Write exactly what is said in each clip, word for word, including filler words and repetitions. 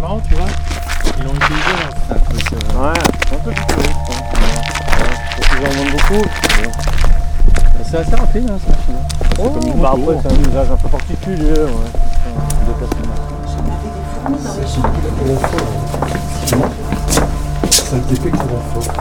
marrant, tu vois. Ils l'ont utilisé là. C'est un truc. Euh... Ouais, c'est un peu futuriste. Ils en vendent beaucoup. C'est assez rapide, hein, ça. C'est oh, comme une bah moto, après, c'est un usage un peu particulier. Ouais. Un déplacement. Ça le défait qui va fort.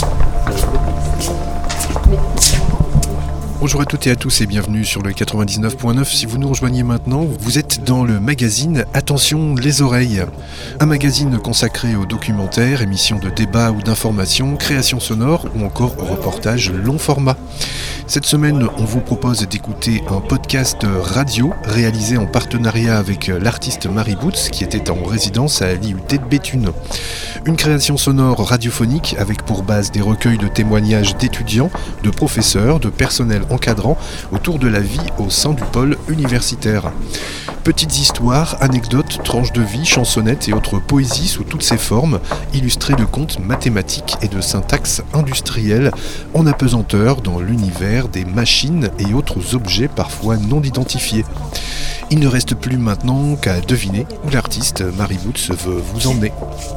Bonjour à toutes et à tous et bienvenue sur le quatre-vingt-dix-neuf point neuf. Si vous nous rejoignez maintenant, vous êtes dans le magazine Attention les oreilles. Un magazine consacré aux documentaires, émissions de débat ou d'information, création sonore ou encore reportages long format. Cette semaine, on vous propose d'écouter un podcast radio réalisé en partenariat avec l'artiste Marie Boots qui était en résidence à l'I U T de Béthune. Une création sonore radiophonique avec pour base des recueils de témoignages d'étudiants, de professeurs, de personnel encadrant autour de la vie au sein du pôle universitaire. Petites histoires, anecdotes, tranches de vie, chansonnettes et autres poésies sous toutes ses formes, illustrées de contes mathématiques et de syntaxe industrielle, en apesanteur dans l'univers des machines et autres objets parfois non identifiés. Il ne reste plus maintenant qu'à deviner où l'artiste Marie Boots veut vous emmener.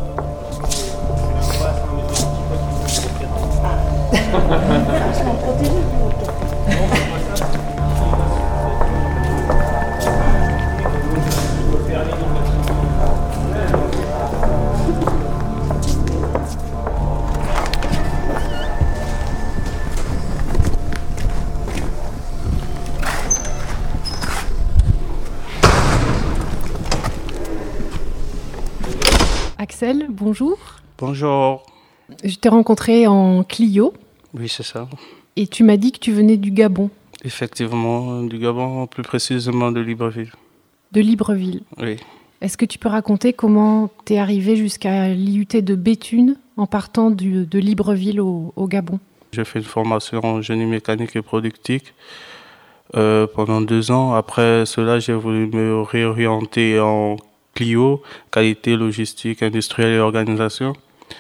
Axel, bonjour. Bonjour. Je t'ai rencontré en Clio. Oui, c'est ça. Et tu m'as dit que tu venais du Gabon. Effectivement, du Gabon, plus précisément de Libreville. De Libreville. Oui. Est-ce que tu peux raconter comment tu es arrivé jusqu'à l'I U T de Béthune en partant du, de Libreville au, au Gabon ? J'ai fait une formation en génie mécanique et productique euh, pendant deux ans. Après cela, j'ai voulu me réorienter en Clio, qualité, logistique, industrielle et organisation.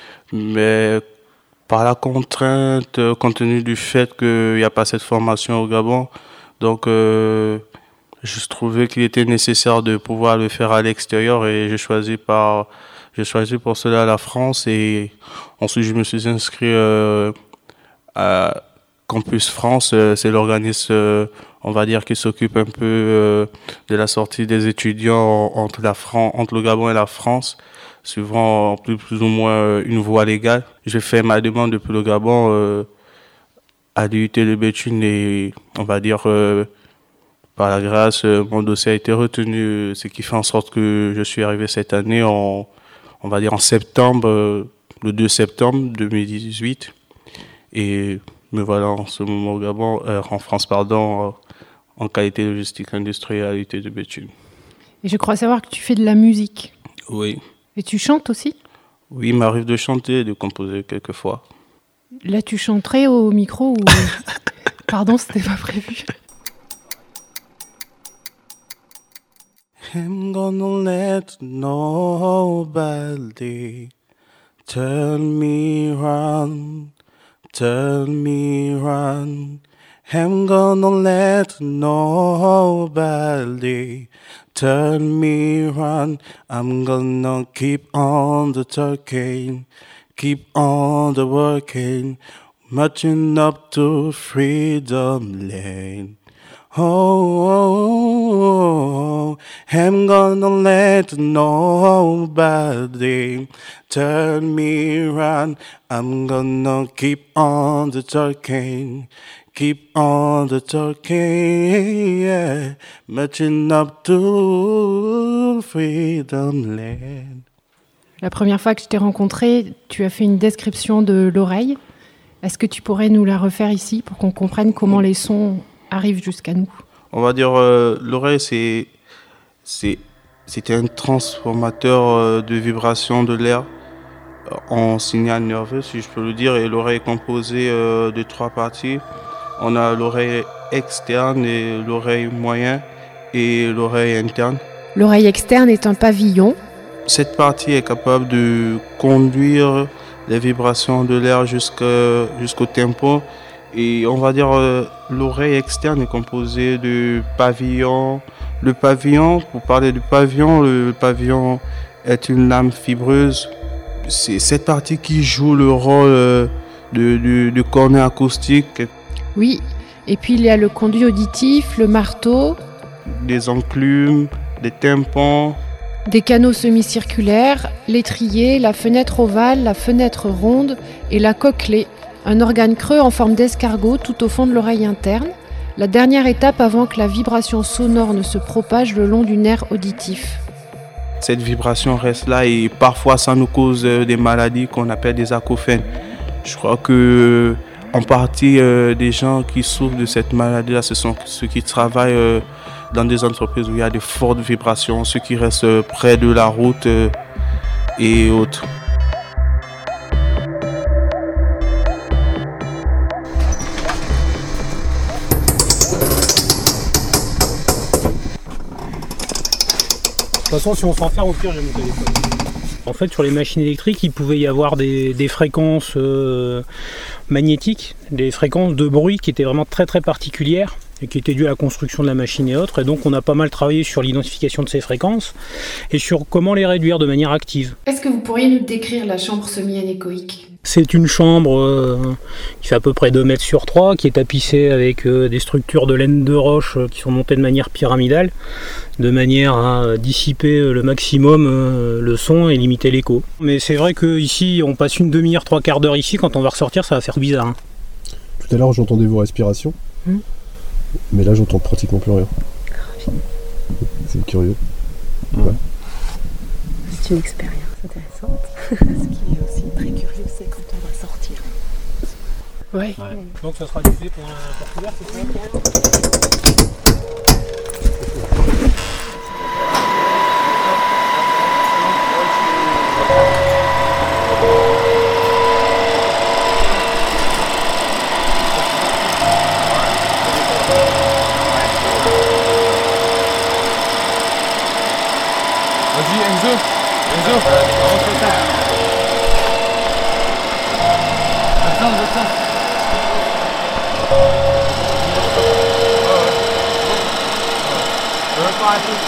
Mais par la contrainte, compte tenu du fait qu'il n'y a pas cette formation au Gabon, donc euh, je trouvais qu'il était nécessaire de pouvoir le faire à l'extérieur et j'ai choisi, par, j'ai choisi pour cela la France. Et ensuite, je me suis inscrit euh, à Campus France. C'est l'organisme, euh, on va dire, qui s'occupe un peu euh, de la sortie des étudiants entre, la Fran- entre le Gabon et la France, suivant plus, plus ou moins une voie légale. J'ai fait ma demande depuis le Gabon euh, à l'I U T de Béthune et on va dire euh, par la grâce, mon dossier a été retenu, ce qui fait en sorte que je suis arrivé cette année en, on va dire en septembre, euh, le deux septembre deux mille dix-huit. Et me voilà en ce moment au Gabon, euh, en France, pardon, euh, en qualité logistique industrielle à l'I U T de Béthune. Et je crois savoir que tu fais de la musique. Oui. Et tu chantes aussi ? Oui, il m'arrive de chanter et de composer quelquefois. Là, tu chanterais au micro ou... Pardon, c'était pas prévu. I'm gonna let nobody turn me round, turn me round. I'm gonna let nobody turn me round. I'm gonna keep on the talking, keep on the working, marching up to freedom lane. Oh, oh, oh, I'm gonna let nobody turn me round. I'm gonna keep on the talking, keep on the talking, yeah, marching up to freedom land. La première fois que je t'ai rencontré, tu as fait une description de l'oreille. Est-ce que tu pourrais nous la refaire ici pour qu'on comprenne comment les sons arrivent jusqu'à nous ? On va dire euh, l'oreille, c'est, c'est, c'était un transformateur euh, de vibration de l'air en signal nerveux, si je peux le dire. Et l'oreille est composée euh, de trois parties. On a l'oreille externe et l'oreille moyenne et l'oreille interne. L'oreille externe est un pavillon. Cette partie est capable de conduire les vibrations de l'air jusqu'à, jusqu'au tempo. Et on va dire euh, l'oreille externe est composée de pavillons. Le pavillon, pour parler du pavillon, le pavillon est une lame fibreuse. C'est cette partie qui joue le rôle euh, de, de, de cornet acoustique. Oui, et puis il y a le conduit auditif, le marteau. Des enclumes, des tympans. Des canaux semi-circulaires, l'étrier, la fenêtre ovale, la fenêtre ronde et la cochlée, un organe creux en forme d'escargot tout au fond de l'oreille interne, la dernière étape avant que la vibration sonore ne se propage le long du nerf auditif. Cette vibration reste là et parfois ça nous cause des maladies qu'on appelle des acouphènes. Je crois que en partie euh, des gens qui souffrent de cette maladie-là, ce sont ceux qui travaillent euh, dans des entreprises où il y a de fortes vibrations, ceux qui restent euh, près de la route euh, et autres. De toute façon, si on s'enferme, au pire, j'ai mon téléphone. En fait, sur les machines électriques, il pouvait y avoir des, des fréquences euh, magnétiques, des fréquences de bruit qui étaient vraiment très très particulières et qui étaient dues à la construction de la machine et autres. Et donc, on a pas mal travaillé sur l'identification de ces fréquences et sur comment les réduire de manière active. Est-ce que vous pourriez nous décrire la chambre semi-anéchoïque ? C'est une chambre euh, qui fait à peu près deux mètres sur trois, qui est tapissée avec euh, des structures de laine de roche euh, qui sont montées de manière pyramidale, de manière à euh, dissiper euh, le maximum euh, le son et limiter l'écho. Mais c'est vrai qu'ici, on passe une demi-heure, trois quarts d'heure ici, quand on va ressortir, ça va faire bizarre. Hein. Tout à l'heure, j'entendais vos respirations, mmh. mais là, j'entends pratiquement plus rien. C'est curieux. Mmh. Ouais. C'est une expérience intéressante. Ce qui est aussi très curieux, c'est quand on va sortir. Ouais. ouais. Donc ça sera diffusé pendant la porte ouverte, c'est ça ? Vas-y, Enzo. Enzo. Attends, attends. Je veux pas arrêter.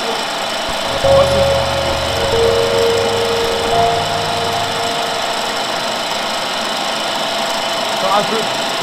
Encore un peu.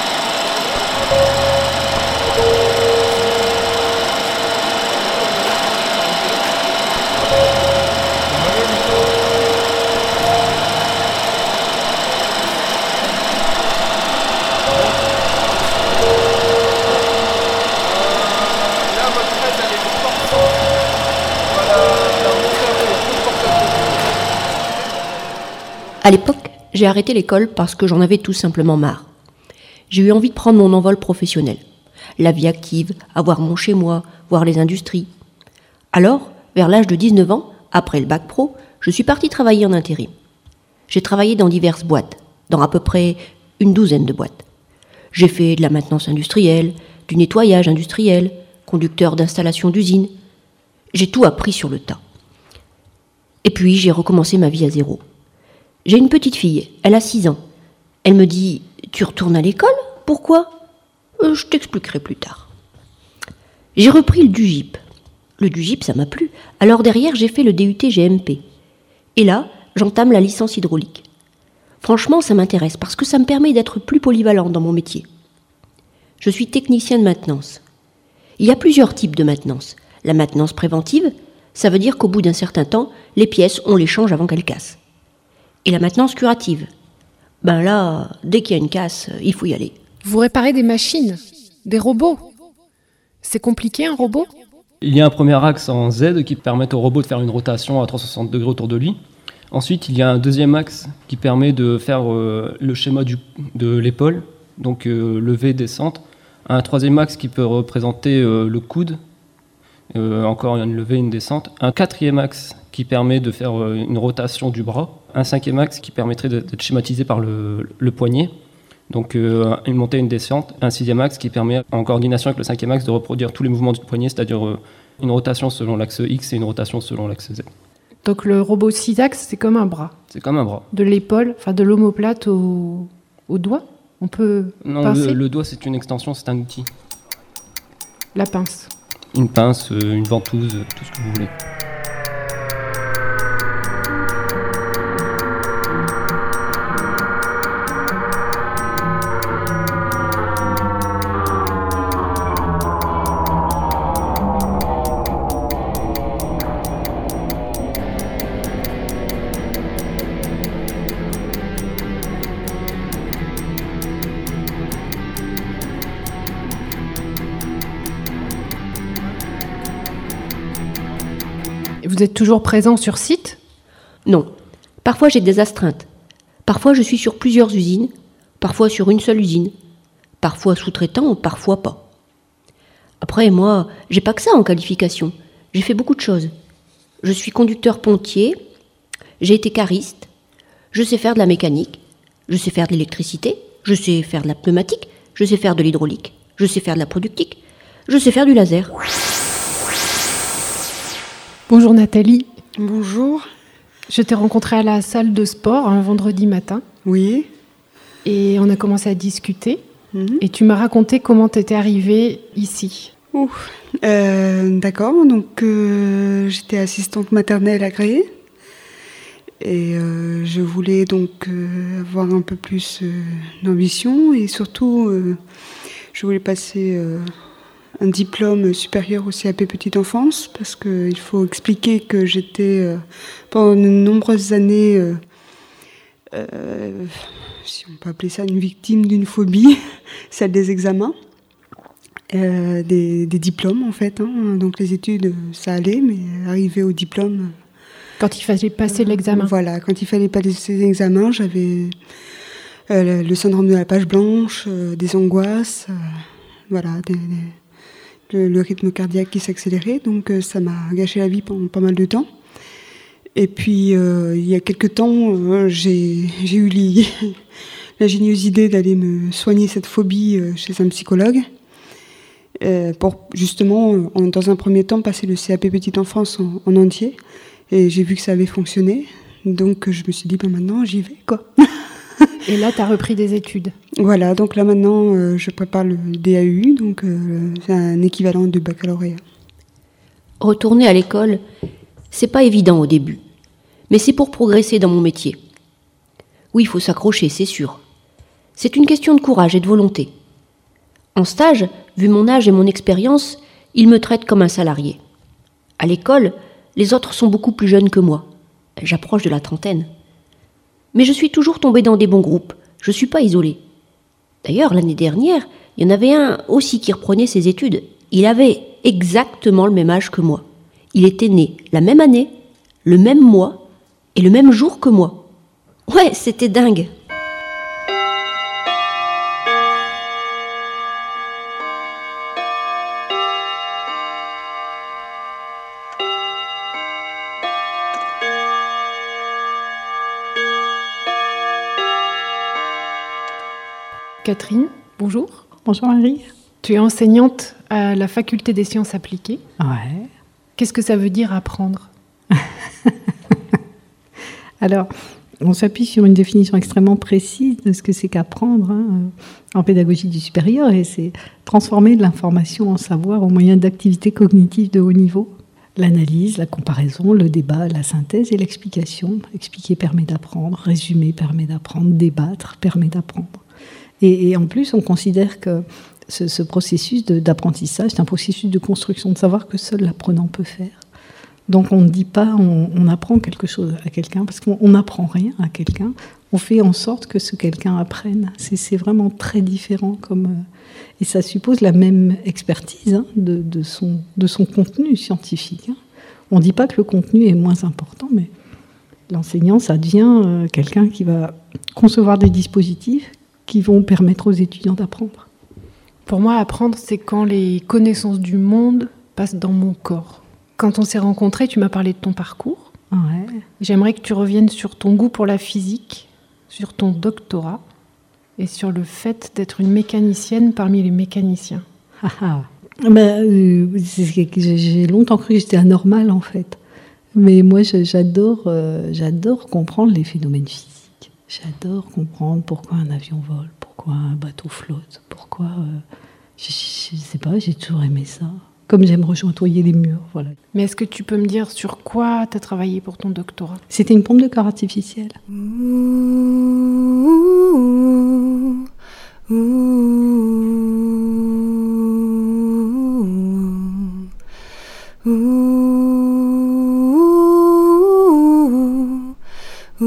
À l'époque, j'ai arrêté l'école parce que j'en avais tout simplement marre. J'ai eu envie de prendre mon envol professionnel. La vie active, avoir mon chez-moi, voir les industries. Alors, vers l'âge de dix-neuf ans, après le bac pro, je suis partie travailler en intérim. J'ai travaillé dans diverses boîtes, dans à peu près une douzaine de boîtes. J'ai fait de la maintenance industrielle, du nettoyage industriel, conducteur d'installation d'usine. J'ai tout appris sur le tas. Et puis, j'ai recommencé ma vie à zéro. J'ai une petite fille, elle a six ans. Elle me dit « Tu retournes à l'école ? Pourquoi ?» euh, Je t'expliquerai plus tard. J'ai repris le DUGIP. Le DUGIP, ça m'a plu. Alors derrière, j'ai fait le D U T G M P. Et là, j'entame la licence hydraulique. Franchement, ça m'intéresse parce que ça me permet d'être plus polyvalent dans mon métier. Je suis technicien de maintenance. Il y a plusieurs types de maintenance. La maintenance préventive, ça veut dire qu'au bout d'un certain temps, les pièces, on les change avant qu'elles cassent. Et la maintenance curative, ben là, dès qu'il y a une casse, il faut y aller. Vous réparez des machines, des robots. C'est compliqué un robot ? Il y a un premier axe en Z qui permet au robot de faire une rotation à trois cent soixante degrés autour de lui. Ensuite, il y a un deuxième axe qui permet de faire euh, le schéma du, de l'épaule, donc euh, levée, descente. Un troisième axe qui peut représenter euh, le coude, euh, encore une levée, une descente. Un quatrième axe qui permet de faire euh, une rotation du bras. Un cinquième axe qui permettrait d'être schématisé par le, le poignet. Donc euh, une montée, une descente. Un sixième axe qui permet, en coordination avec le cinquième axe, de reproduire tous les mouvements du poignet, c'est-à-dire euh, une rotation selon l'axe X et une rotation selon l'axe Z. Donc le robot six axes, c'est comme un bras. C'est comme un bras. De l'épaule, enfin de l'omoplate au, au doigt, on peut Non, pincer. le, le doigt, c'est une extension, c'est un outil. La pince. Une pince, une ventouse, tout ce que vous voulez. Vous êtes toujours présent sur site ? Non. Parfois j'ai des astreintes. Parfois je suis sur plusieurs usines. Parfois sur une seule usine. Parfois sous-traitant, parfois pas. Après, moi, j'ai pas que ça en qualification. J'ai fait beaucoup de choses. Je suis conducteur pontier. J'ai été cariste. Je sais faire de la mécanique. Je sais faire de l'électricité. Je sais faire de la pneumatique. Je sais faire de l'hydraulique. Je sais faire de la productique. Je sais faire du laser. Bonjour Nathalie. Bonjour. Je t'ai rencontrée à la salle de sport un vendredi matin. Oui. Et on a commencé à discuter. Mmh. Et tu m'as raconté comment tu étais arrivée ici. Ouh. Euh, d'accord, donc euh, j'étais assistante maternelle agréée. Et euh, je voulais donc euh, avoir un peu plus euh, d'ambition. Et surtout, euh, je voulais passer euh, un diplôme supérieur au C A P Petite Enfance. Parce qu'il faut expliquer que j'étais euh, pendant de nombreuses années... Euh, euh, si on peut appeler ça une victime d'une phobie, celle des examens, euh, des, des diplômes en fait. Hein. Donc les études, ça allait, mais arriver au diplôme... Quand il fallait passer euh, l'examen. Voilà, quand il fallait passer l'examen, j'avais euh, le syndrome de la page blanche, euh, des angoisses, euh, voilà, des, des, le, le rythme cardiaque qui s'accélérait. Donc euh, ça m'a gâché la vie pendant pas mal de temps. Et puis, euh, il y a quelque temps, euh, j'ai, j'ai eu li, l'ingénieuse idée d'aller me soigner cette phobie euh, chez un psychologue, euh, pour justement, en, dans un premier temps, passer le C A P Petite Enfance en, en entier. Et j'ai vu que ça avait fonctionné, donc je me suis dit, ben maintenant, j'y vais, quoi. Et là, tu as repris des études. Voilà, donc là, maintenant, euh, je prépare le D A U, donc euh, c'est un équivalent de baccalauréat. Retourner à l'école... C'est pas évident au début, mais c'est pour progresser dans mon métier. Oui, il faut s'accrocher, c'est sûr. C'est une question de courage et de volonté. En stage, vu mon âge et mon expérience, ils me traitent comme un salarié. À l'école, les autres sont beaucoup plus jeunes que moi. J'approche de la trentaine. Mais je suis toujours tombée dans des bons groupes. Je suis pas isolée. D'ailleurs, l'année dernière, il y en avait un aussi qui reprenait ses études. Il avait exactement le même âge que moi. Il était né la même année, le même mois et le même jour que moi. Ouais, c'était dingue. Catherine, bonjour. Bonjour Marie. Tu es enseignante à la faculté des sciences appliquées. Ouais. Qu'est-ce que ça veut dire apprendre ? Alors, on s'appuie sur une définition extrêmement précise de ce que c'est qu'apprendre hein, en pédagogie du supérieur, et c'est transformer de l'information en savoir au moyen d'activités cognitives de haut niveau. L'analyse, la comparaison, le débat, la synthèse et l'explication. Expliquer permet d'apprendre, résumer permet d'apprendre, débattre permet d'apprendre. Et, et en plus, on considère que ce, ce processus de, d'apprentissage, c'est un processus de construction de savoir que seul l'apprenant peut faire. Donc on ne dit pas on, on apprend quelque chose à quelqu'un, parce qu'on n'apprend rien à quelqu'un, on fait en sorte que ce quelqu'un apprenne. C'est, c'est vraiment très différent. Comme, euh, et ça suppose la même expertise hein, de, de, son, de son contenu scientifique. Hein. On ne dit pas que le contenu est moins important, mais l'enseignant, ça devient euh, quelqu'un qui va concevoir des dispositifs qui vont permettre aux étudiants d'apprendre. Pour moi, apprendre, c'est quand les connaissances du monde passent dans mon corps. Quand on s'est rencontrés, tu m'as parlé de ton parcours. Ouais. J'aimerais que tu reviennes sur ton goût pour la physique, sur ton doctorat et sur le fait d'être une mécanicienne parmi les mécaniciens. Ah ah. Ben, euh, c'est, j'ai longtemps cru que j'étais anormale en fait. Mais moi, j'adore, euh, j'adore comprendre les phénomènes physiques. J'adore comprendre pourquoi un avion vole, pourquoi un bateau flotte, pourquoi... Euh, je ne sais pas, j'ai toujours aimé ça. Comme j'aime rejointoyer les murs, voilà. Mais est-ce que tu peux me dire sur quoi tu as travaillé pour ton doctorat ? C'était une pompe de corps artificielle. Ouh, ouh, ouh, ouh,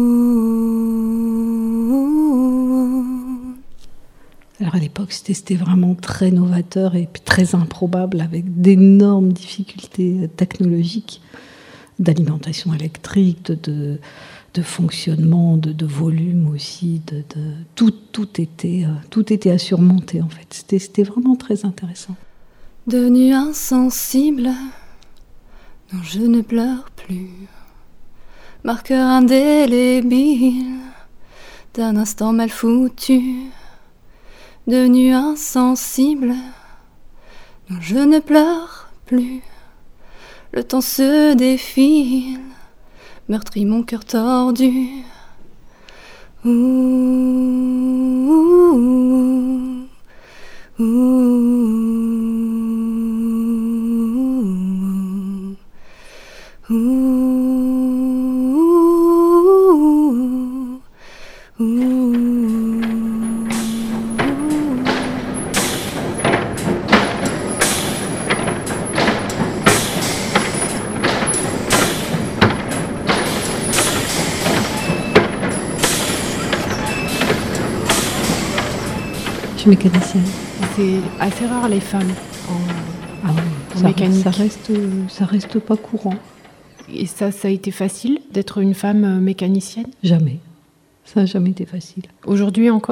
Alors à l'époque, c'était, c'était vraiment très novateur et très improbable, avec d'énormes difficultés technologiques. d'alimentation électrique, de, de, de fonctionnement, de, de volume aussi. De, de, tout, tout, était, euh, tout était à surmonter en fait. C'était, c'était vraiment très intéressant. Devenue insensible, non je ne pleure plus. Marqueur indélébile d'un instant mal foutu. Devenue insensible, non je ne pleure plus. Le temps se défile, meurtrit mon cœur tordu. Ouh, ouh, ouh, ouh, ouh, ouh. Je suis mécanicienne. C'est assez rare les femmes en, ah oui, en ça, mécanique. Ça reste, ça reste pas courant. Et ça, ça a été facile d'être une femme mécanicienne ? Jamais. Ça n'a jamais été facile. Aujourd'hui encore ?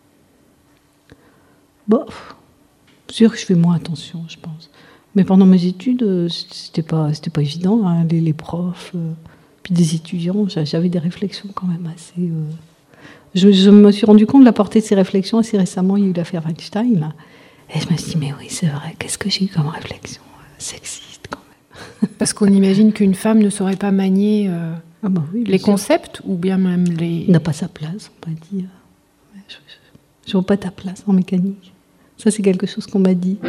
Bon, c'est sûr que je fais moins attention, je pense. Mais pendant mes études, c'était pas, c'était pas évident. Hein, les, les profs, euh, puis des étudiants, j'avais des réflexions quand même assez... Euh... Je, je me suis rendu compte de la portée de ces réflexions assez récemment. Il y a eu l'affaire Weinstein. Là, et je me suis dit, mais oui, c'est vrai, qu'est-ce que j'ai eu comme réflexion sexiste quand même. Parce qu'on imagine qu'une femme ne saurait pas manier euh, ah bah oui, les sûr. concepts ou bien même les... Il n'a pas sa place, on va dire. Je ne vois pas ta place en mécanique. Ça, c'est quelque chose qu'on m'a dit.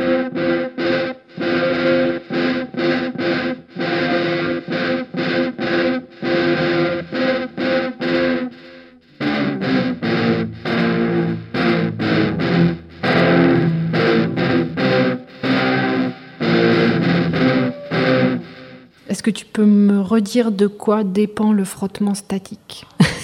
Est-ce que tu peux me redire de quoi dépend le frottement statique ?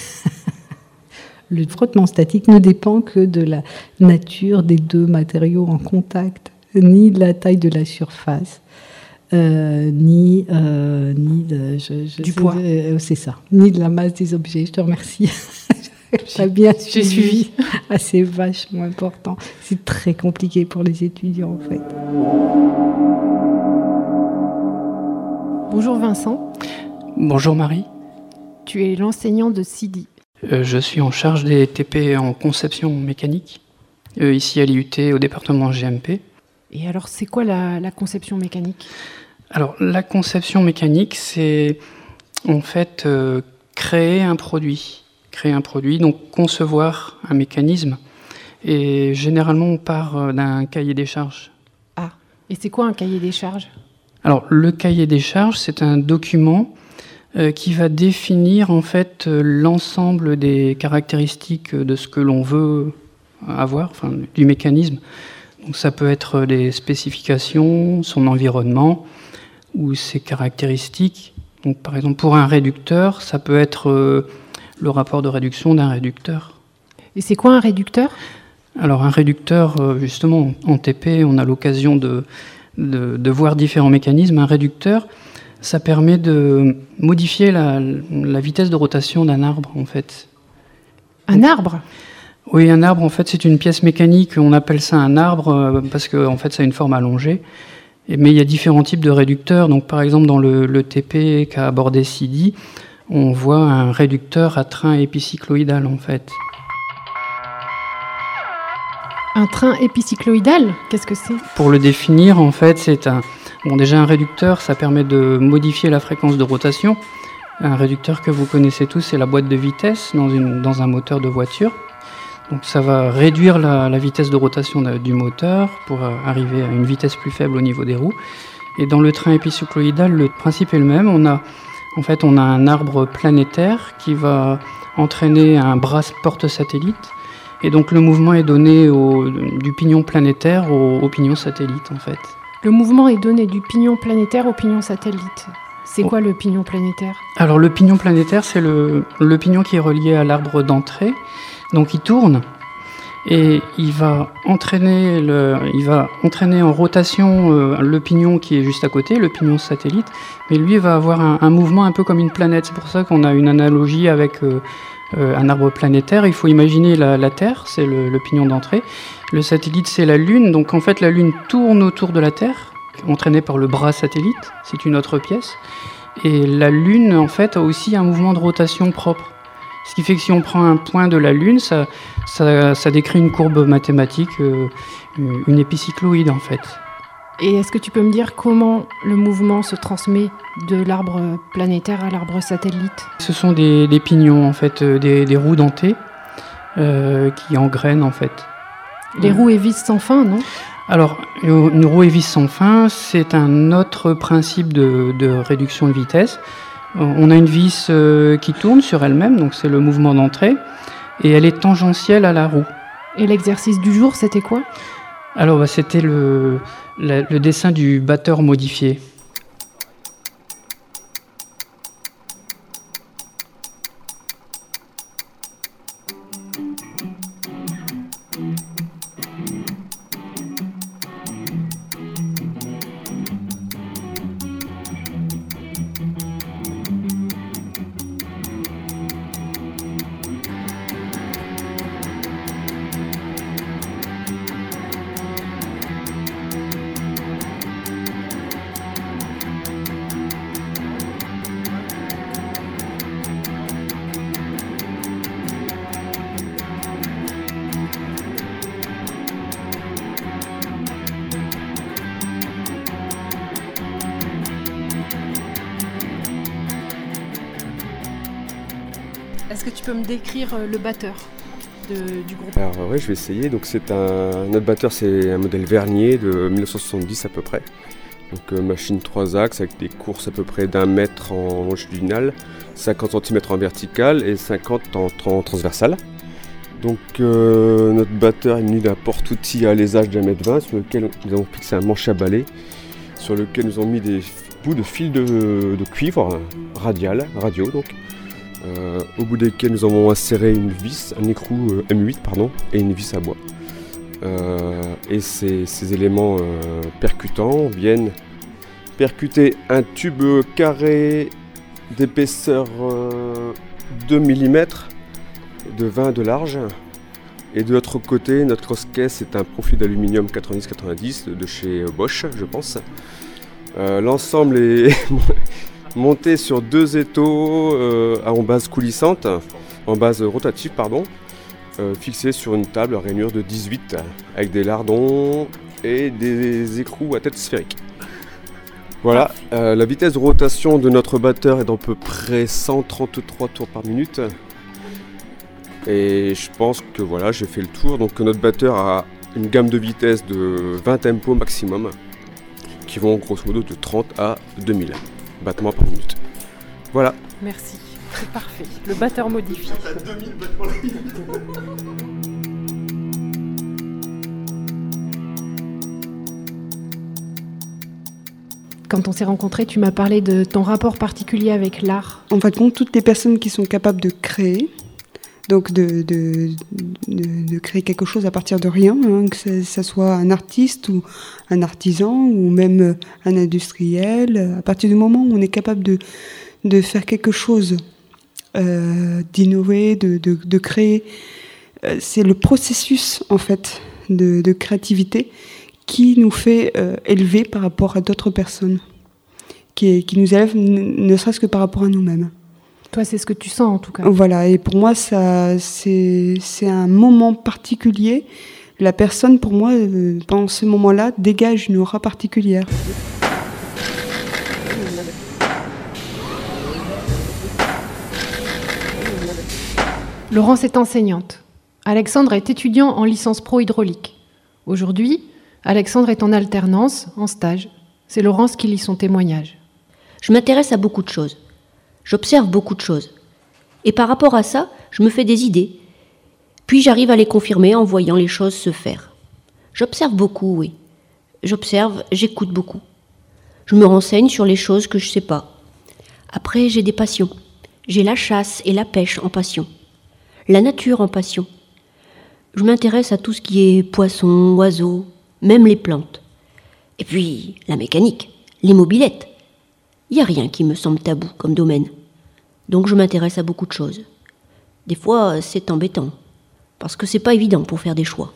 Le frottement statique ne dépend que de la nature des deux matériaux en contact, ni de la taille de la surface, euh, ni, euh, ni de, je, je du sais, poids. Euh, c'est ça, ni de la masse des objets. Je te remercie. T'as bien J'ai suivi. Ah, c'est vachement important. C'est très compliqué pour les étudiants, en fait. Bonjour Vincent. Bonjour Marie. Tu es l'enseignant de Sidi. Euh, je suis en charge des T P en conception mécanique, euh, ici à l'I U T, au département G M P. Et alors, c'est quoi la, la conception mécanique ? Alors, la conception mécanique, c'est en fait euh, créer un produit. Créer un produit, donc concevoir un mécanisme. Et généralement, on part d'un cahier des charges. Ah, et c'est quoi un cahier des charges ? Alors, le cahier des charges, c'est un document euh, qui va définir en fait euh, l'ensemble des caractéristiques de ce que l'on veut avoir, enfin, du mécanisme. Donc, ça peut être des spécifications, son environnement ou ses caractéristiques. Donc, par exemple, pour un réducteur, ça peut être euh, le rapport de réduction d'un réducteur. Et c'est quoi un réducteur ? Alors, un réducteur, euh, justement, en T P, on a l'occasion de De, de voir différents mécanismes. Un réducteur, ça permet de modifier la, la vitesse de rotation d'un arbre, en fait. Un arbre ? Oui, un arbre, en fait, c'est une pièce mécanique. On appelle ça un arbre parce que, en fait, ça a une forme allongée. Et, mais il y a différents types de réducteurs. Donc, par exemple, dans le, le T P qu'a abordé Sidi, on voit un réducteur à train épicycloïdal, en fait. Un train épicycloïdal, qu'est-ce que c'est ? Pour le définir, en fait, c'est un... Bon, déjà, un réducteur, ça permet de modifier la fréquence de rotation. Un réducteur que vous connaissez tous, c'est la boîte de vitesse dans, une, dans un moteur de voiture. Donc, ça va réduire la, la vitesse de rotation de, du moteur pour arriver à une vitesse plus faible au niveau des roues. Et dans le train épicycloïdal, le principe est le même. On a, en fait, on a un arbre planétaire qui va entraîner un bras porte-satellite. Et donc le mouvement est donné au, du pignon planétaire au, au pignon satellite, en fait. Le mouvement est donné du pignon planétaire au pignon satellite. C'est quoi le pignon planétaire ? Alors le pignon planétaire, c'est le, le pignon qui est relié à l'arbre d'entrée. Donc il tourne. et il va entraîner, le, il va entraîner en rotation euh, le pignon qui est juste à côté, le pignon satellite, mais lui va avoir un, un mouvement un peu comme une planète. C'est pour ça qu'on a une analogie avec euh, euh, un arbre planétaire. Il faut imaginer la, la Terre, c'est le, le pignon d'entrée. Le satellite, c'est la Lune. Donc en fait, la Lune tourne autour de la Terre, entraînée par le bras satellite. C'est une autre pièce. Et la Lune, en fait, a aussi un mouvement de rotation propre. Ce qui fait que si on prend un point de la Lune, ça, ça, ça décrit une courbe mathématique, euh, une épicycloïde en fait. Et est-ce que tu peux me dire comment le mouvement se transmet de l'arbre planétaire à l'arbre satellite ? Ce sont des, des pignons en fait, des, des roues dentées euh, qui engrainent en fait. Les roues et vis sans fin, non ? Alors, une roue et vis sans fin, c'est un autre principe de, de réduction de vitesse. On a une vis euh, qui tourne sur elle-même, donc c'est le mouvement d'entrée, et elle est tangentielle à la roue. Et l'exercice du jour, c'était quoi ? Alors, bah, c'était le, la, le dessin du batteur modifié. Est-ce que tu peux me décrire le batteur de, du groupe ? Alors oui, je vais essayer. Donc c'est un notre batteur, c'est un modèle Vernier de mille neuf cent soixante-dix à peu près. Donc euh, machine trois axes avec des courses à peu près d'un mètre en longitudinale, cinquante centimètres en vertical et cinquante en, en transversal. Donc euh, notre batteur est muni d'un porte-outil à alésage d'un mètre vingt sur lequel nous avons fixé un manche à balai, sur lequel nous avons mis des bouts de fil de, de cuivre radial, radio donc. Euh, au bout desquels nous avons inséré une vis, un écrou euh, M huit pardon, et une vis à bois. Euh, et ces, ces éléments euh, percutants viennent percuter un tube carré d'épaisseur euh, deux millimètres, de vingt de large. Et de l'autre côté, notre cross-caisse est un profil d'aluminium quatre-vingt-dix quatre-vingt-dix de chez Bosch, je pense. Euh, l'ensemble est monté sur deux étaux euh, en base coulissante, en base rotative, pardon, euh, fixé sur une table à rainure de dix-huit, avec des lardons et des écrous à tête sphérique. Voilà, euh, la vitesse de rotation de notre batteur est d'à peu près cent trente-trois tours par minute. Et je pense que voilà, j'ai fait le tour. Donc notre batteur a une gamme de vitesse de vingt tempos maximum, qui vont grosso modo de trente à deux mille battements par minute. Voilà. Merci, c'est parfait. Le batteur modifié. deux mille battements par minute. Quand on s'est rencontrés, tu m'as parlé de ton rapport particulier avec l'art. En fin de compte, toutes les personnes qui sont capables de créer, donc de, de, de, de créer quelque chose à partir de rien, hein, que ça, ça soit un artiste ou un artisan ou même un industriel, à partir du moment où on est capable de, de faire quelque chose, euh, d'innover, de, de, de créer, euh, c'est le processus en fait de, de créativité qui nous fait euh, élever par rapport à d'autres personnes, qui, qui nous élève n- ne serait-ce que par rapport à nous-mêmes. Toi, c'est ce que tu sens en tout cas. Voilà, et pour moi, ça, c'est, c'est un moment particulier. La personne, pour moi, euh, pendant ce moment-là, dégage une aura particulière. Laurence est enseignante. Alexandre est étudiant en licence pro hydraulique. Aujourd'hui, Alexandre est en alternance, en stage. C'est Laurence qui lit son témoignage. Je m'intéresse à beaucoup de choses. J'observe beaucoup de choses. Et par rapport à ça, je me fais des idées. Puis j'arrive à les confirmer en voyant les choses se faire. J'observe beaucoup, oui. J'observe, j'écoute beaucoup. Je me renseigne sur les choses que je ne sais pas. Après, j'ai des passions. J'ai la chasse et la pêche en passion. La nature en passion. Je m'intéresse à tout ce qui est poissons, oiseaux, même les plantes. Et puis, la mécanique, les mobylettes. Il n'y a rien qui me semble tabou comme domaine. Donc je m'intéresse à beaucoup de choses. Des fois, c'est embêtant, parce que c'est pas évident pour faire des choix.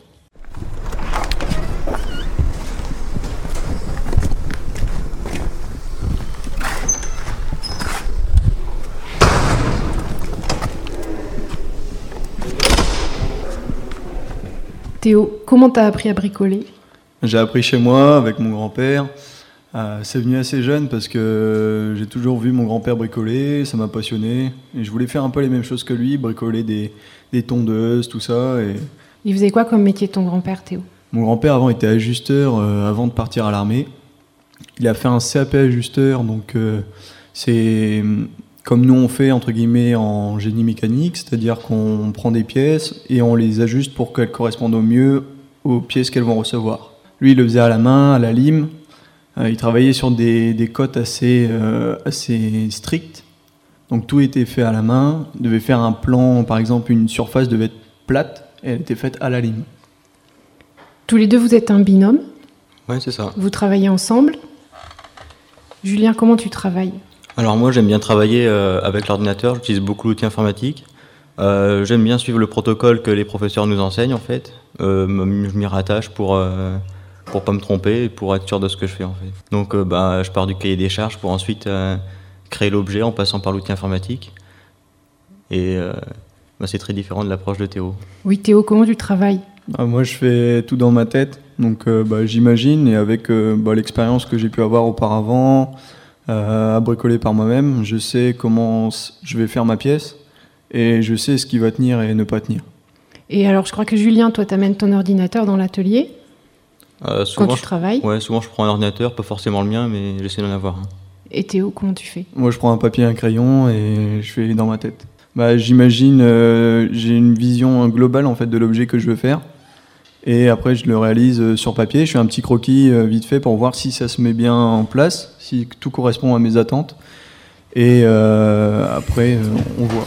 Théo, comment t'as appris à bricoler ? J'ai appris chez moi avec mon grand-père. Euh, c'est venu assez jeune parce que j'ai toujours vu mon grand-père bricoler, ça m'a passionné. Et je voulais faire un peu les mêmes choses que lui, bricoler des, des tondeuses, tout ça. Et... Il faisait quoi comme métier ton grand-père, Théo ? Mon grand-père avant était ajusteur euh, avant de partir à l'armée. Il a fait un C A P ajusteur, donc euh, c'est comme nous on fait entre guillemets en génie mécanique, c'est-à-dire qu'on prend des pièces et on les ajuste pour qu'elles correspondent au mieux aux pièces qu'elles vont recevoir. Lui, il le faisait à la main, à la lime. Euh, il travaillait sur des, des cotes assez, euh, assez strictes. Donc tout était fait à la main. Il devait faire un plan, par exemple, une surface devait être plate et elle était faite à la lime. Tous les deux, vous êtes un binôme ? Ouais, c'est ça. Vous travaillez ensemble ? Julien, comment tu travailles ? Alors moi, j'aime bien travailler euh, avec l'ordinateur. J'utilise beaucoup l'outil informatique. Euh, j'aime bien suivre le protocole que les professeurs nous enseignent, en fait. Euh, je m'y rattache pour... Euh, pour pas me tromper et pour être sûr de ce que je fais en fait. Donc euh, bah, je pars du cahier des charges pour ensuite euh, créer l'objet en passant par l'outil informatique. Et euh, bah, c'est très différent de l'approche de Théo. Oui, Théo, comment tu travailles ? Ah, moi je fais tout dans ma tête, donc euh, bah, j'imagine, et avec euh, bah, l'expérience que j'ai pu avoir auparavant, euh, à bricoler par moi-même, je sais comment je vais faire ma pièce et je sais ce qui va tenir et ne pas tenir. Et alors je crois que Julien, toi t'amènes ton ordinateur dans l'atelier ? Euh, souvent, Quand tu je, travailles ? Ouais, souvent je prends un ordinateur, pas forcément le mien, mais j'essaie d'en avoir un. Et Théo, comment tu fais ? Moi je prends un papier et un crayon et je fais dans ma tête. Bah, j'imagine, euh, j'ai une vision globale en fait, de l'objet que je veux faire. Et après je le réalise euh, sur papier, je fais un petit croquis euh, vite fait pour voir si ça se met bien en place, si tout correspond à mes attentes. Et euh, après euh, on voit.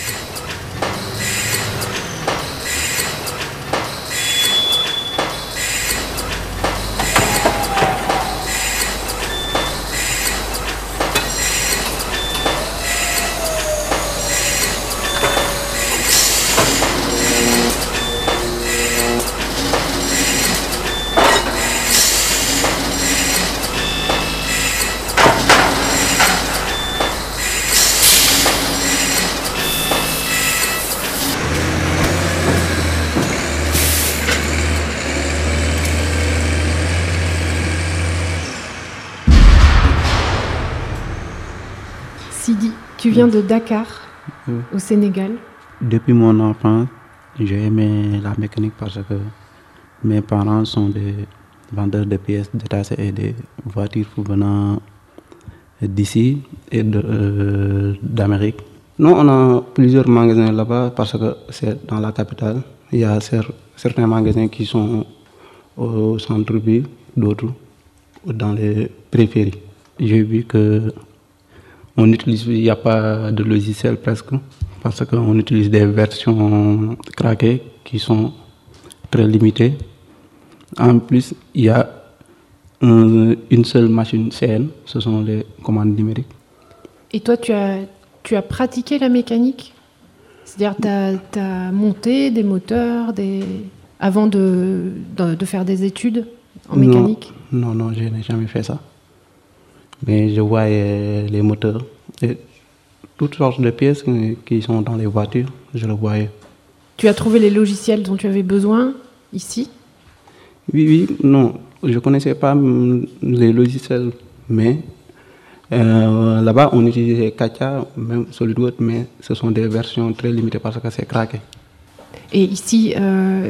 Sidi, tu viens de Dakar, Oui. au Sénégal. Depuis mon enfance, j'ai aimé la mécanique parce que mes parents sont des vendeurs de pièces détachées et des voitures venant d'ici et de, euh, d'Amérique. Nous, on a plusieurs magasins là-bas parce que c'est dans la capitale. Il y a cer- certains magasins qui sont au centre-ville, d'autres dans les périphéries. J'ai vu que on utilise, il n'y a pas de logiciel presque, parce qu'on utilise des versions craquées qui sont très limitées. En plus, il y a un, une seule machine C N, ce sont les commandes numériques. Et toi, tu as, tu as pratiqué la mécanique ? C'est-à-dire, tu as monté des moteurs des... avant de, de, de faire des études en mécanique ? Non, non, non, je n'ai jamais fait ça. Mais je voyais les moteurs et toutes sortes de pièces qui sont dans les voitures, je le voyais. Tu as trouvé les logiciels dont tu avais besoin ici ? Oui, oui, non, je ne connaissais pas les logiciels, mais euh, là-bas on utilisait Katia, même SolidWorks, mais ce sont des versions très limitées parce que c'est craqué. Et ici, euh,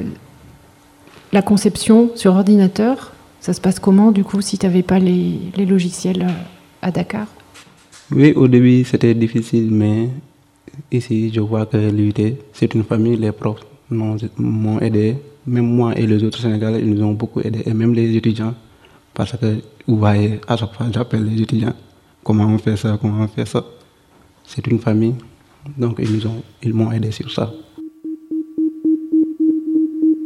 la conception sur ordinateur, ça se passe comment du coup si tu n'avais pas les, les logiciels à Dakar ? Oui, au début c'était difficile, mais ici je vois que l'U T, c'est une famille, les profs m'ont, m'ont aidé. Même moi et les autres Sénégalais, ils nous ont beaucoup aidés, et même les étudiants, parce que vous voyez, à chaque fois j'appelle les étudiants, comment on fait ça, comment on fait ça. C'est une famille, donc ils, nous ont, ils m'ont aidé sur ça.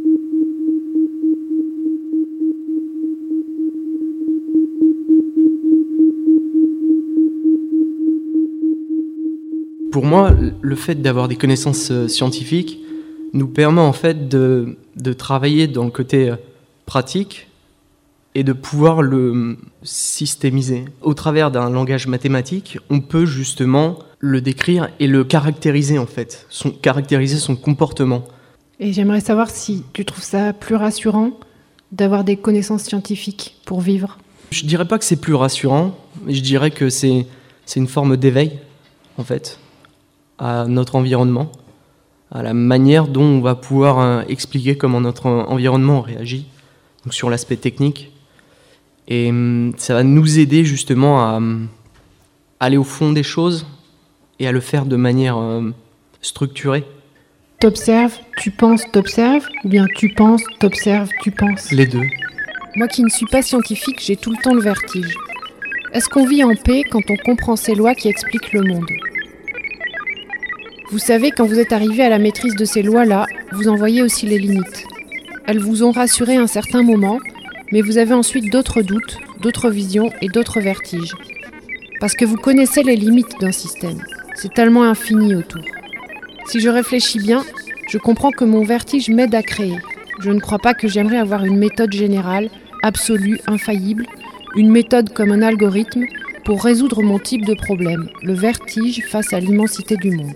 Pour moi, le fait d'avoir des connaissances scientifiques nous permet en fait de, de travailler dans le côté pratique et de pouvoir le systémiser. Au travers d'un langage mathématique, on peut justement le décrire et le caractériser en fait, son, caractériser son comportement. Et j'aimerais savoir si tu trouves ça plus rassurant d'avoir des connaissances scientifiques pour vivre. Je dirais pas que c'est plus rassurant, mais je dirais que c'est, c'est une forme d'éveil en fait à notre environnement, à la manière dont on va pouvoir euh, expliquer comment notre environnement réagit, donc sur l'aspect technique. Et hum, ça va nous aider justement à hum, aller au fond des choses et à le faire de manière euh, structurée. T'observes, tu penses, t'observes, ou bien tu penses, t'observes, tu penses? Les deux. Moi qui ne suis pas scientifique, j'ai tout le temps le vertige. Est-ce qu'on vit en paix quand on comprend ces lois qui expliquent le monde? Vous savez, quand vous êtes arrivé à la maîtrise de ces lois-là, vous en voyez aussi les limites. Elles vous ont rassuré un certain moment, mais vous avez ensuite d'autres doutes, d'autres visions et d'autres vertiges. Parce que vous connaissez les limites d'un système. C'est tellement infini autour. Si je réfléchis bien, je comprends que mon vertige m'aide à créer. Je ne crois pas que j'aimerais avoir une méthode générale, absolue, infaillible, une méthode comme un algorithme pour résoudre mon type de problème, le vertige face à l'immensité du monde.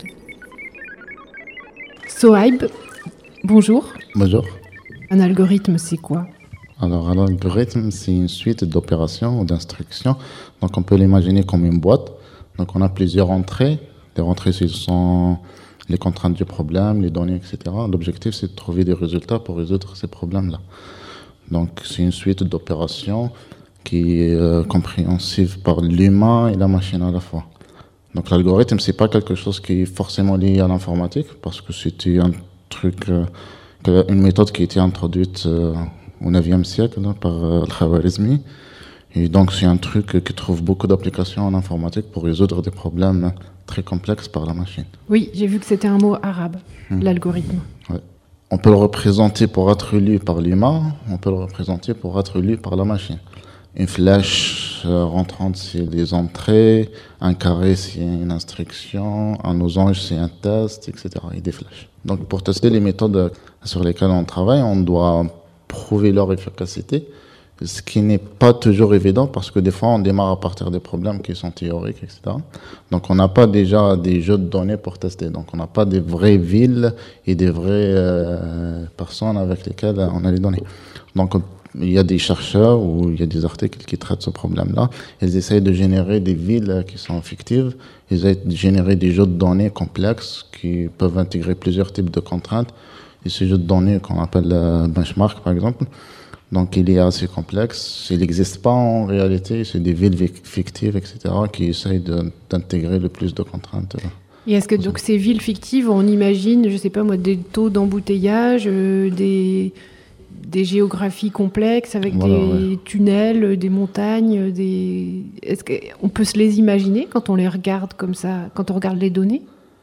Sohaib, bonjour. Bonjour. Un algorithme, c'est quoi? Alors, un algorithme, c'est une suite d'opérations ou d'instructions. Donc, on peut l'imaginer comme une boîte. Donc, on a plusieurs entrées. Les entrées, ce sont les contraintes du problème, les données, et cetera. L'objectif, c'est de trouver des résultats pour résoudre ces problèmes-là. Donc, c'est une suite d'opérations qui est euh, compréhensive par l'humain et la machine à la fois. Donc, l'algorithme, c'est pas quelque chose qui est forcément lié à l'informatique, parce que c'était un truc, euh, une méthode qui a été introduite euh, au neuvième siècle là, par euh, Al-Khwarizmi. Et donc, c'est un truc qui trouve beaucoup d'applications en informatique pour résoudre des problèmes très complexes par la machine. Oui, j'ai vu que c'était un mot arabe, mmh. l'algorithme. Ouais. On peut le représenter pour être lu par l'humain, on peut le représenter pour être lu par la machine. Une flèche euh, rentrante, c'est des entrées, un carré, c'est une instruction, un losange, c'est un test, et cetera. Et des flèches. Donc, pour tester les méthodes sur lesquelles on travaille, on doit prouver leur efficacité, ce qui n'est pas toujours évident parce que des fois, on démarre à partir des problèmes qui sont théoriques, et cetera. Donc, on n'a pas déjà des jeux de données pour tester. Donc, on n'a pas des vraies villes et des vraies euh, personnes avec lesquelles on a les données. Donc, il y a des chercheurs ou il y a des articles qui traitent ce problème-là. Ils essayent de générer des villes qui sont fictives. Ils essayent de générer des jeux de données complexes qui peuvent intégrer plusieurs types de contraintes. Et ces jeux de données qu'on appelle euh, benchmark, par exemple, donc il est assez complexe. Il n'existe pas en réalité. C'est des villes fictives, et cetera, qui essayent de, d'intégrer le plus de contraintes. Et est-ce que donc ces villes fictives, on imagine, je ne sais pas moi, des taux d'embouteillage, euh, des... des géographies complexes avec voilà, des ouais. tunnels, des montagnes, des... Est-ce qu'on peut se les imaginer quand on les regarde comme ça, quand on regarde les données?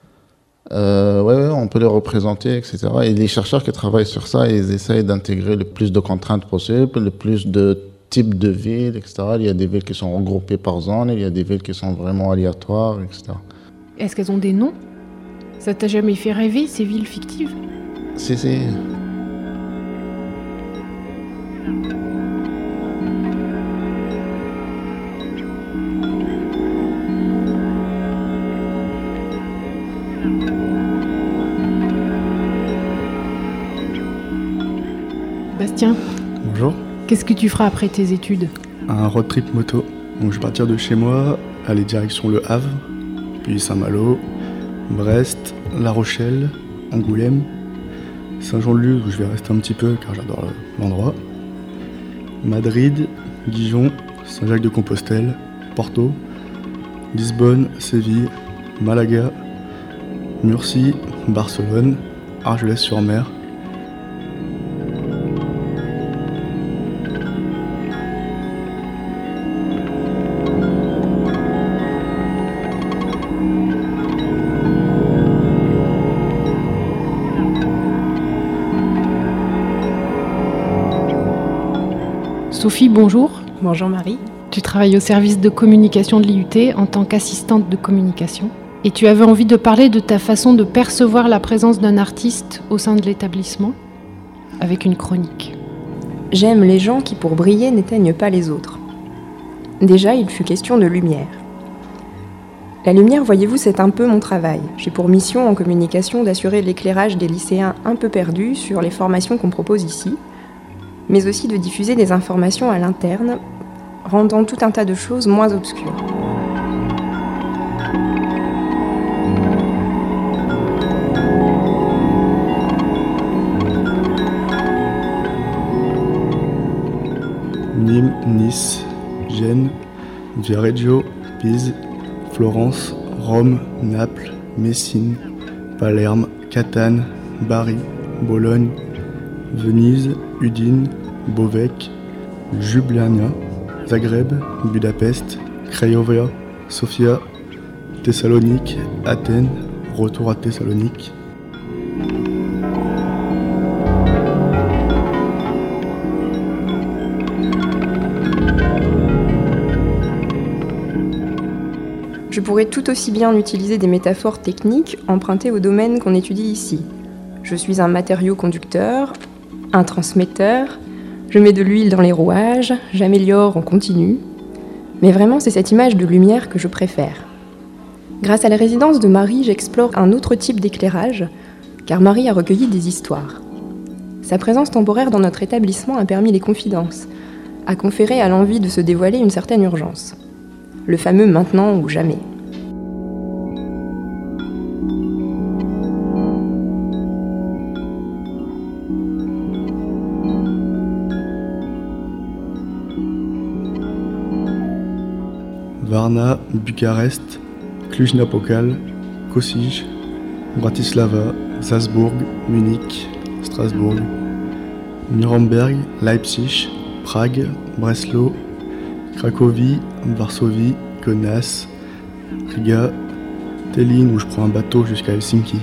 euh, ouais, ouais, on peut les représenter, et cetera. Et les chercheurs qui travaillent sur ça, ils essayent d'intégrer le plus de contraintes possible, le plus de types de villes, et cetera. Il y a des villes qui sont regroupées par zone, il y a des villes qui sont vraiment aléatoires, et cetera. Est-ce qu'elles ont des noms? Ça t'a jamais fait rêver, ces villes fictives? Si, si. Bastien. Bonjour. Qu'est-ce que tu feras après tes études? Un road trip moto. Donc je vais partir de chez moi, aller direction Le Havre, puis Saint-Malo, Brest, La Rochelle, Angoulême, Saint-Jean-de-Luz où je vais rester un petit peu car j'adore l'endroit, Madrid, Dijon, Saint-Jacques-de-Compostelle, Porto, Lisbonne, Séville, Malaga, Murcie, Barcelone, Argelès-sur-Mer. Sophie, bonjour. Bonjour Marie. Tu travailles au service de communication de l'I U T en tant qu'assistante de communication. Et tu avais envie de parler de ta façon de percevoir la présence d'un artiste au sein de l'établissement, avec une chronique. J'aime les gens qui, pour briller, n'éteignent pas les autres. Déjà, il fut question de lumière. La lumière, voyez-vous, c'est un peu mon travail. J'ai pour mission en communication d'assurer l'éclairage des lycéens un peu perdus sur les formations qu'on propose ici, mais aussi de diffuser des informations à l'interne, rendant tout un tas de choses moins obscures. Nîmes, Nice, Gênes, Viareggio, Pise, Florence, Rome, Naples, Messine, Palerme, Catane, Bari, Bologne, Venise, Udine, Beauvaic, Ljubljana, Zagreb, Budapest, Craiova, Sofia, Thessalonique, Athènes, retour à Thessalonique. Je pourrais tout aussi bien utiliser des métaphores techniques empruntées au domaine qu'on étudie ici. Je suis un matériau conducteur, un transmetteur, je mets de l'huile dans les rouages, j'améliore en continu. Mais vraiment, c'est cette image de lumière que je préfère. Grâce à la résidence de Marie, j'explore un autre type d'éclairage, car Marie a recueilli des histoires. Sa présence temporaire dans notre établissement a permis les confidences, a conféré à l'envie de se dévoiler une certaine urgence. Le fameux maintenant ou jamais. Varna, Bucarest, Cluj-Napocal, Kosice, Bratislava, Salzbourg, Munich, Strasbourg, Nuremberg, Leipzig, Prague, Breslau, Cracovie, Varsovie, Kaunas, Riga, Tallinn où je prends un bateau jusqu'à Helsinki.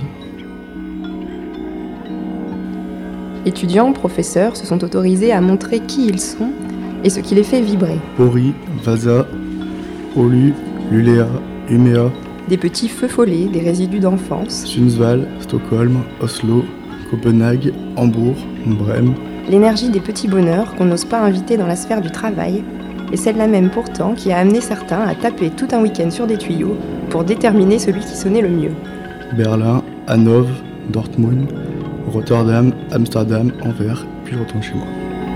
Étudiants, professeurs se sont autorisés à montrer qui ils sont et ce qui les fait vibrer. Pori, Vasa, Oulu, Luleå, Umeå. Des petits feux follets, des résidus d'enfance. Sundsvall, Stockholm, Oslo, Copenhague, Hambourg, Brême. L'énergie des petits bonheurs qu'on n'ose pas inviter dans la sphère du travail est celle-là même pourtant qui a amené certains à taper tout un week-end sur des tuyaux pour déterminer celui qui sonnait le mieux. Berlin, Hanovre, Dortmund, Rotterdam, Amsterdam, Anvers, puis je retourne chez moi.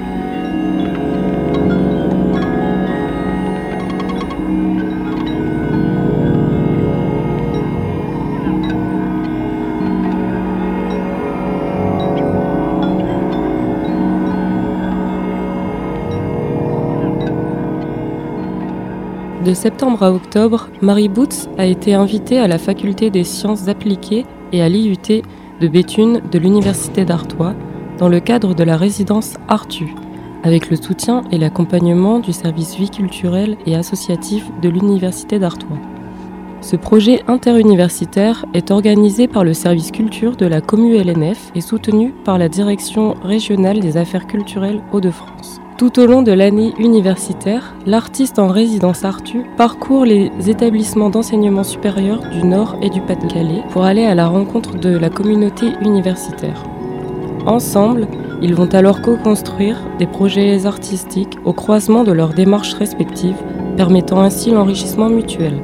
De septembre à octobre, Marie Boots a été invitée à la faculté des sciences appliquées et à l'I U T de Béthune de l'Université d'Artois dans le cadre de la résidence Artu, avec le soutien et l'accompagnement du service vie culturelle et associatif de l'Université d'Artois. Ce projet interuniversitaire est organisé par le service culture de la Commu L N F et soutenu par la Direction régionale des affaires culturelles Hauts-de-France. Tout au long de l'année universitaire, l'artiste en résidence Artu parcourt les établissements d'enseignement supérieur du Nord et du Pas-de-Calais pour aller à la rencontre de la communauté universitaire. Ensemble, ils vont alors co-construire des projets artistiques au croisement de leurs démarches respectives, permettant ainsi l'enrichissement mutuel.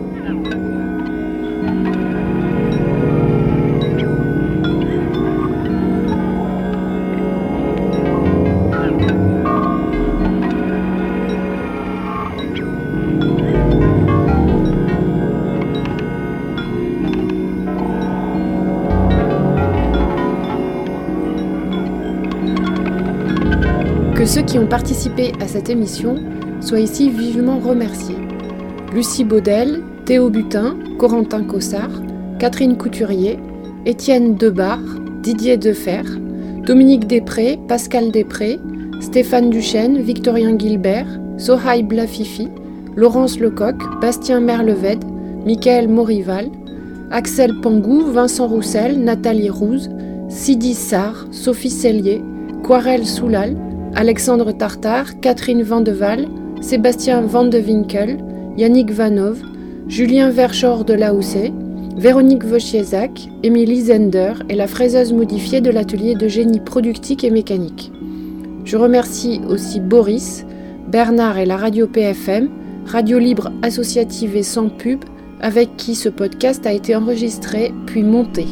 Que ceux qui ont participé à cette émission soient ici vivement remerciés. Lucie Baudel, Théo Butin, Corentin Cossard, Catherine Couturier, Étienne Debar, Didier Defer, Dominique Després, Pascal Després, Stéphane Duchesne, Victorien Gilbert, Sohaïb Blafifi, Laurence Lecoq, Bastien Merleved, Michael Morival, Axel Pangou, Vincent Roussel, Nathalie Rouze, Sidi Sarr, Sophie Sellier, Quarel Soulal, Alexandre Tartare, Catherine Vandeval, Sébastien Van de Winkel, Yannick Vanov, Julien Verschoor de Lahousset, Véronique Wojciechak, Émilie Zender est la fraiseuse modifiée de l'atelier de génie productique et mécanique. Je remercie aussi Boris, Bernard et la radio P F M, radio libre associative et sans pub, avec qui ce podcast a été enregistré puis monté.